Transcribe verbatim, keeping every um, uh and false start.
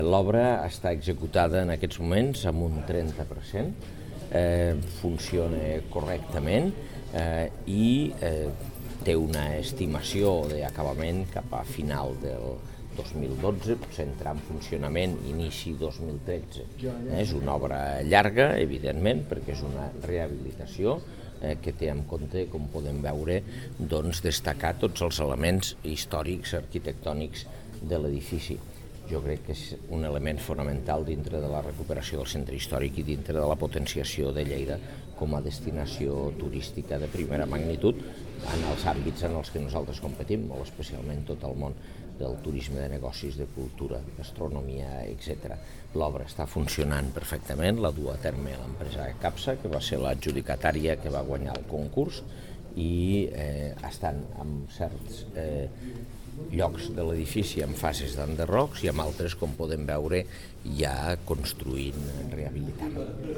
L'obra està executada en aquests moments amb un trenta per cent, eh, funciona correctament eh, i eh, té una estimació d'acabament cap a final del dos mil dotze, potser entrar en funcionament inici dos mil tretze. Eh, és una obra llarga, evidentment, perquè és una rehabilitació eh, que té en compte, com podem veure, doncs, destacar tots els elements històrics, arquitectònics de l'edifici. Jo crec que és un element fonamental dintre de la recuperació del centre històric i dintre de la potenciació de Lleida com a destinació turística de primera magnitud en els àmbits en els que nosaltres competim, molt especialment tot el món del turisme de negocis, de cultura, gastronomia, etcètera. L'obra està funcionant perfectament, la du a terme l'empresa Capsa, que va ser l'adjudicatària que va guanyar el concurs, i eh, estan en certs eh, llocs de l'edifici en fases d'enderrocs i amb altres, com podem veure, ja construint, rehabilitant.